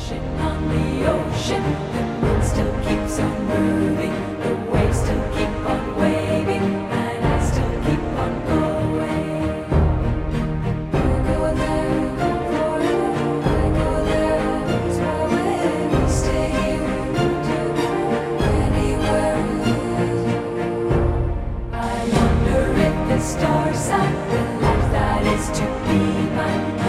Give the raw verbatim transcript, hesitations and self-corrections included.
Ocean on the ocean, the moon still keeps on moving, the waves still keep on waving, and I still keep on going. You go there, you go forever, I go there, I lose my way. We stay here, we won't go anywhere. I wonder if the stars sign the life that is to be mine.